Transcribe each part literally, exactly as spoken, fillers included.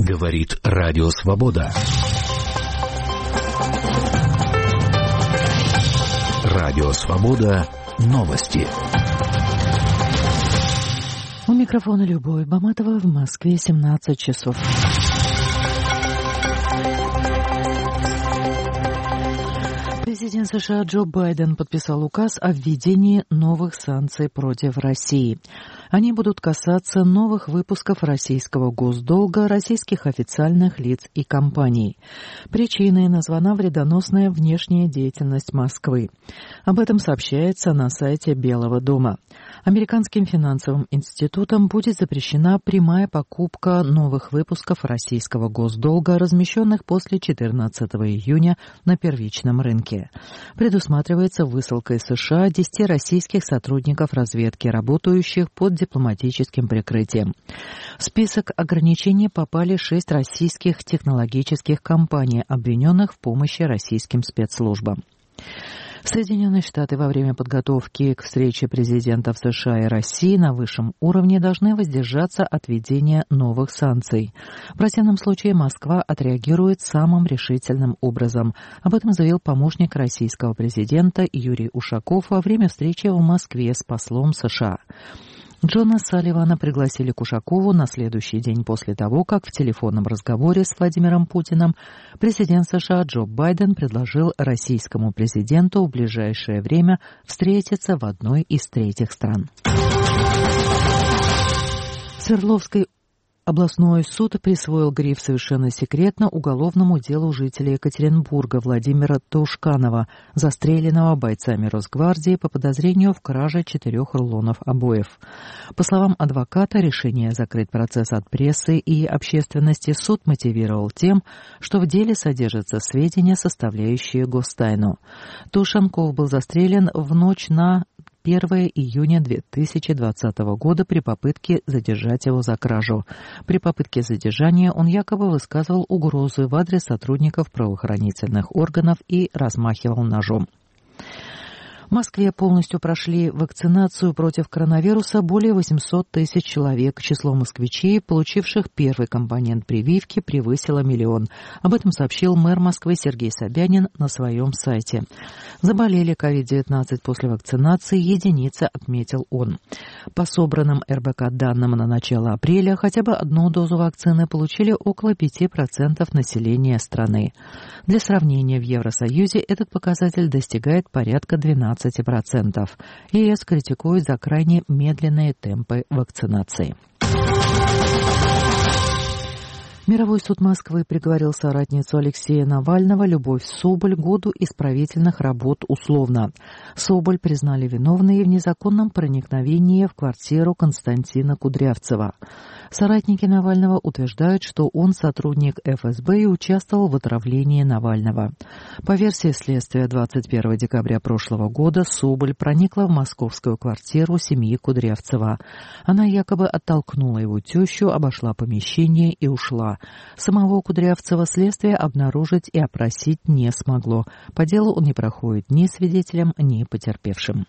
Говорит Радио Свобода. Радио Свобода. Новости. У микрофона Любовь Баматова. В Москве семнадцать часов. Президент США Джо Байден подписал указ о введении новых санкций против России. Они будут касаться новых выпусков российского госдолга, российских официальных лиц и компаний. Причиной названа вредоносная внешняя деятельность Москвы. Об этом сообщается на сайте Белого дома. Американским финансовым институтам будет запрещена прямая покупка новых выпусков российского госдолга, размещенных после четырнадцатого июня на первичном рынке. Предусматривается высылка из США десяти российских сотрудников разведки, работающих под дипломатическим прикрытием. В список ограничений попали шесть российских технологических компаний, обвиненных в помощи российским спецслужбам. Соединенные Штаты во время подготовки к встрече президентов США и России на высшем уровне должны воздержаться от введения новых санкций. В противном случае Москва отреагирует самым решительным образом. Об этом заявил помощник российского президента Юрий Ушаков во время встречи в Москве с послом США. Джона Салливана пригласили к Ушакову на следующий день после того, как в телефонном разговоре с Владимиром Путиным президент США Джо Байден предложил российскому президенту в ближайшее время встретиться в одной из третьих стран. Свердловской областной суд присвоил гриф «Совершенно секретно» уголовному делу жителя Екатеринбурга Владимира Таушканова, застреленного бойцами Росгвардии по подозрению в краже четырех рулонов обоев. По словам адвоката, решение закрыть процесс от прессы и общественности суд мотивировал тем, что в деле содержатся сведения, составляющие гостайну. Таушанков был застрелен в ночь на первое июня две тысячи двадцатого года при попытке задержать его за кражу. При попытке задержания он якобы высказывал угрозы в адрес сотрудников правоохранительных органов и размахивал ножом. В Москве полностью прошли вакцинацию против коронавируса более восемьсот тысяч человек. Число москвичей, получивших первый компонент прививки, превысило миллион. Об этом сообщил мэр Москвы Сергей Собянин на своем сайте. Заболели ковид девятнадцать после вакцинации единицы, отметил он. По собранным эр бэ ка данным на начало апреля, хотя бы одну дозу вакцины получили около пяти процентов населения страны. Для сравнения, в Евросоюзе этот показатель достигает порядка двенадцати процентов. ЕС критикует за крайне медленные темпы вакцинации. Мировой суд Москвы приговорил соратницу Алексея Навального Любовь Соболь к году исправительных работ условно. Соболь признали виновной в незаконном проникновении в квартиру Константина Кудрявцева. Соратники Навального утверждают, что он сотрудник эф эс бэ и участвовал в отравлении Навального. По версии следствия, двадцать первого декабря прошлого года Соболь проникла в московскую квартиру семьи Кудрявцева. Она якобы оттолкнула его тещу, обошла помещение и ушла. Самого Кудрявцева следствие обнаружить и опросить не смогло. По делу он не проходит ни свидетелем, ни потерпевшим.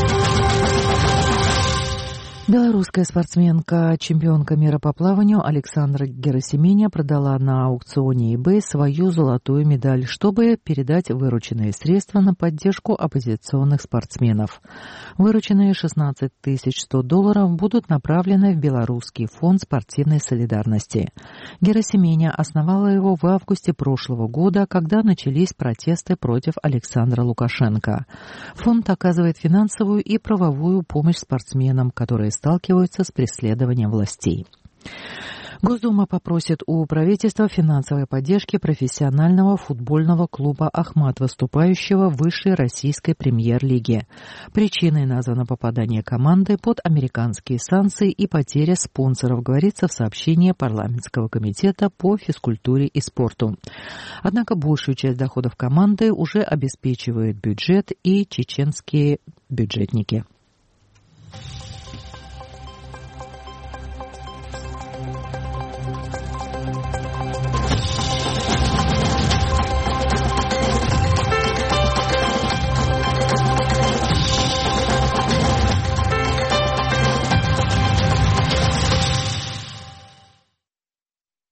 Белорусская спортсменка, чемпионка мира по плаванию Александра Герасименя продала на аукционе eBay свою золотую медаль, чтобы передать вырученные средства на поддержку оппозиционных спортсменов. Вырученные шестнадцать тысяч сто долларов будут направлены в Белорусский фонд спортивной солидарности. Герасименя основала его в августе прошлого года, когда начались протесты против Александра Лукашенко. Фонд оказывает финансовую и правовую помощь спортсменам, которые сталкиваются с преследованием властей. Госдума попросит у правительства финансовой поддержки профессионального футбольного клуба «Ахмат», выступающего в высшей российской премьер-лиге. Причиной названо попадание команды под американские санкции и потеря спонсоров, говорится в сообщении парламентского комитета по физкультуре и спорту. Однако большую часть доходов команды уже обеспечивают бюджет и чеченские бюджетники.